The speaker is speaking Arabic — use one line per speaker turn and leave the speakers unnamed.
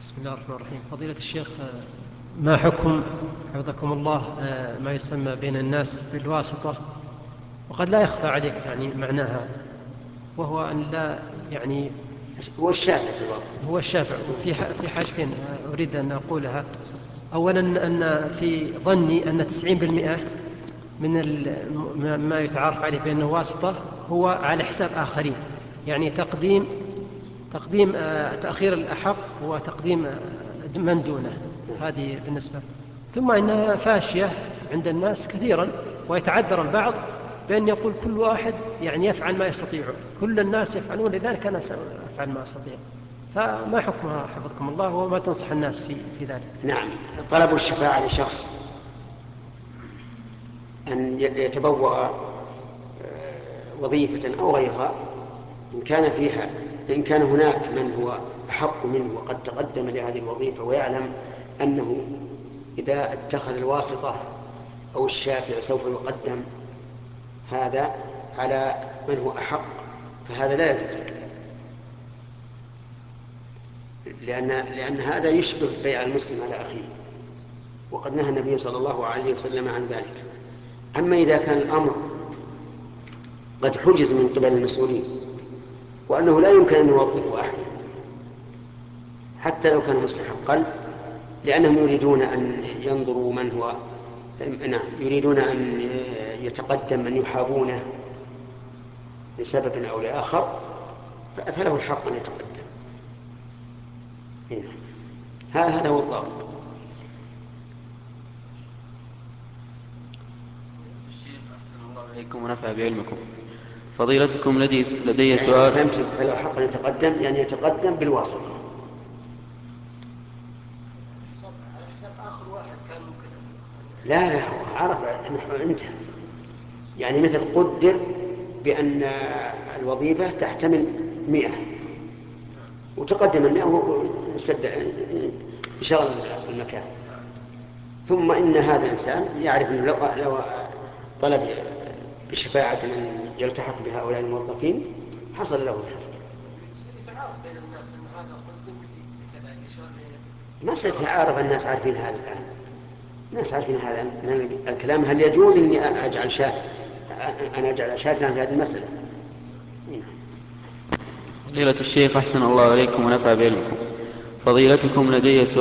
بسم الله الرحمن الرحيم. فضيلة الشيخ، ما حكم حفظكم الله ما يسمى بين الناس بالواسطة، وقد لا يخفى عليك يعني معناها، وهو أن لا يعني
هو الشافع في الواقع.
هو الشافع. في حاجتين أريد أن أقولها. أولا أن في ظني أن 90% من ما يتعارف عليه بأنه واسطة هو على حساب آخرين، يعني تقديم تأخير الأحق هو تقديم من دونه. هذه بالنسبة. ثم إنها فاشية عند الناس كثيرا، ويتعذر البعض بأن يقول كل واحد يعني يفعل ما يستطيع، كل الناس يفعلون لذلك أنا سأفعل ما أستطيع. فما حكمها حفظكم الله، وما تنصح الناس في ذلك؟
نعم، طلب الشفاعة لشخص أن يتبوأ وظيفة أو غيرها، إن كان هناك من هو أحق منه وقد تقدم لهذه الوظيفة ويعلم أنه إذا اتخذ الواسطة أو الشافع سوف يقدم هذا على من هو أحق، فهذا لا يجوز، لأن هذا يشبه بيع المسلم على أخيه، وقد نهى النبي صلى الله عليه وسلم عن ذلك. أما إذا كان الأمر قد حجز من قبل المسؤولين وأنه لا يمكن أن يوظفوا أحدا حتى لو كان مستحقا، لأنهم يريدون أن ينظروا من هو، نعم، يريدون أن يتقدم من يحابونه لسبب أو لآخر، فله الحق أن يتقدم. هذا هو الضابط.
الشيخ أحسن الله عليكم ونفع بعلمكم. فضيلتكم لدي
يعني
سؤال.
فهمت، فله الحق أن يتقدم يعني يتقدم بالواسطة. لا هو عرف نحو انتهى، يعني مثل قدر بأن الوظيفة تحتمل 100 وتقدم 100 وسد شغل المكان، ثم إن هذا الإنسان يعرف أنه لو طلب بشفاعة من يلتحق بهؤلاء الموظفين حصل له الخير. ما سيتعارف الناس عارفين هذا الآن، الناس عارفين هذا الكلام. هل يجوز أني أنا أجعل شافعا في هذه المسألة؟
فضيلة الشيخ أحسن الله عليكم ونفع بعلمكم. فضيلتكم لدي سؤال.